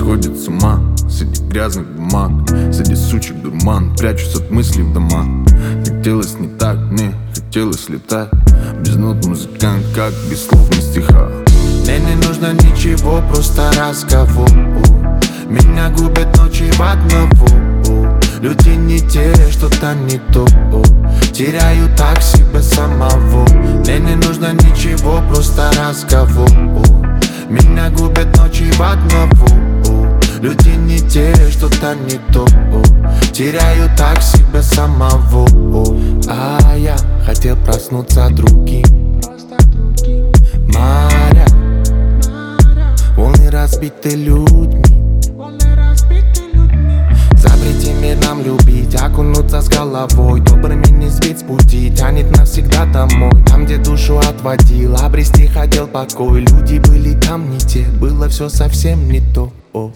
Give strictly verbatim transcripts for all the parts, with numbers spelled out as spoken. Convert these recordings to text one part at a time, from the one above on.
сходит с ума среди грязных бумаг, среди сучек дурман, прячусь от мыслей в дома. Хотелось не так, мне хотелось летать без нот музыкант, как без слов на стихах. Мне не нужно ничего, просто разговор. Меня губят ночи в одного. Люди не те, что-то не то. Теряю так себя самого. Мне не нужно ничего, просто разговор. Меня губят ночи в одного. Люди не те, что-то не то. Теряю так себя самого. А я хотел проснуться другим. Моря, волны разбиты людьми. Запрети мир нам любить, окунуться с головой. Добрыми не сбить с пути, тянет навсегда домой. Там, где душу отводил, обрести хотел покой. Люди были там не те, было все совсем не то. О.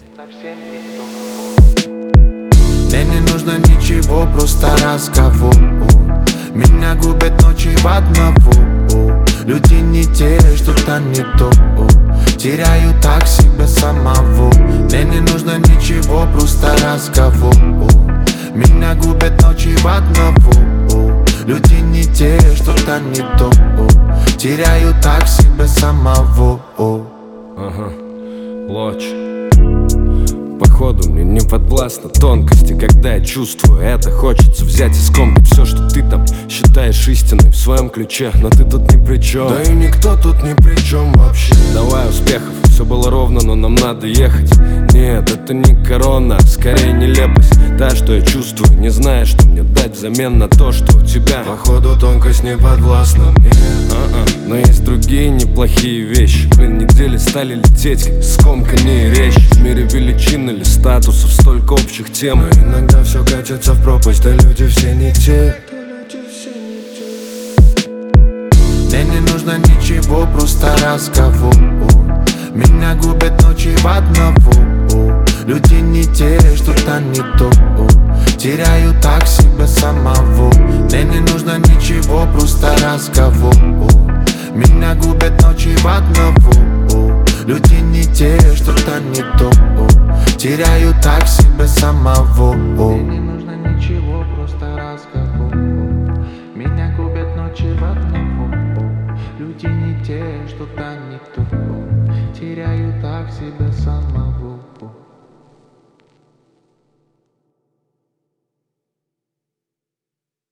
Мне не нужно ничего, просто разговор. Меня губят ночи в одного. Люди не те, что-то не то. Теряю так себя самого. Мне не нужно ничего, просто разговор. Меня губят ночи в одного. Люди не те, что-то не то. Теряю так себя самого. Ага, Лоч. Походу мне не подвластны тонкости, когда я чувствую это. Хочется взять и скомкать все, что ты там считаешь истиной в своем ключе. Но ты тут ни при чем. Да и никто тут ни при чем вообще. Давай успехов, все было ровно, но нам надо ехать. Нет, это не корона, скорее нелепость. Та, что я чувствую, не зная, что мне дать взамен на то, что у тебя. Походу тонкость не подвластна мне. А-а. Но есть другие неплохие вещи. Блин, недели стали лететь, как скомканные речи. В мире величин или статусов столько общих тем. Но иногда все катится в пропасть, да люди все не те. Мне не нужно ничего, просто разговор. Меня губят ночи в одного. Люди не те, что-то не то. Теряю так себя самого. Мне не нужно ничего, просто разговор. Меня губят ночи в одного. Люди не те, что-то не то. Теряю так себя самого.